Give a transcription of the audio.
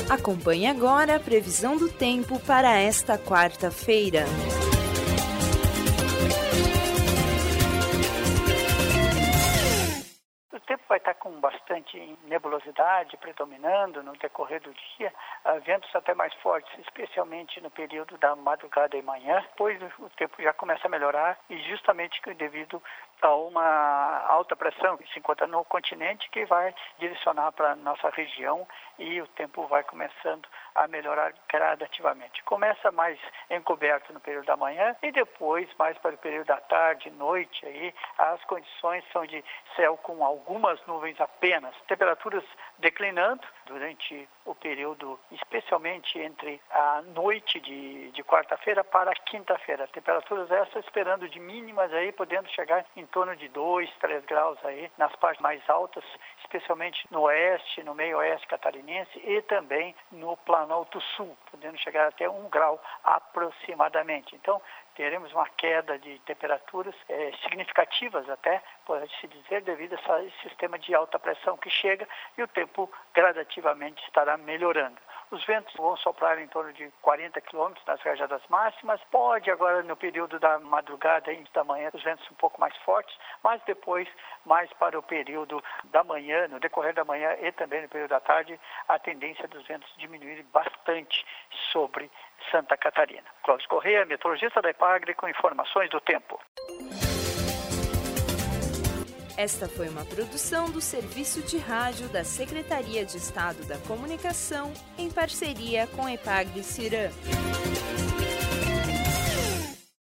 Acompanhe agora a previsão do tempo para esta quarta-feira. O tempo vai estar com bastante nebulosidade predominando no decorrer do dia, ventos até mais fortes, especialmente no período da madrugada e manhã. Depois o tempo já começa a melhorar e justamente devido a uma alta pressão que se encontra no continente que vai direcionar para a nossa região e o tempo vai começando a melhorar gradativamente. Começa mais encoberto no período da manhã e depois, mais para o período da tarde, noite, aí, as condições são de céu com algumas nuvens apenas, temperaturas declinando durante o período, especialmente entre a noite de quarta-feira para a quinta-feira. Temperaturas essas esperando de mínimas aí, podendo chegar em torno de 2, 3 graus aí nas partes mais altas, especialmente no oeste, no meio-oeste catarinense e também no Planalto Sul, podendo chegar até 1 grau aproximadamente. Então, teremos uma queda de temperaturas significativas até, pode-se dizer, devido a esse sistema de alta pressão que chega e o tempo gradativamente estará melhorando. Os ventos vão soprar em torno de 40 km nas rajadas máximas. Pode agora no período da madrugada e da manhã os ventos um pouco mais fortes, mas depois mais para o período da manhã, no decorrer da manhã e também no período da tarde, a tendência dos ventos diminuir bastante sobre Santa Catarina. Cláudio Corrêa, meteorologista da EPAGRE, com informações do tempo. Esta foi uma produção do Serviço de Rádio da Secretaria de Estado da Comunicação, em parceria com EPAGRE-Ciran.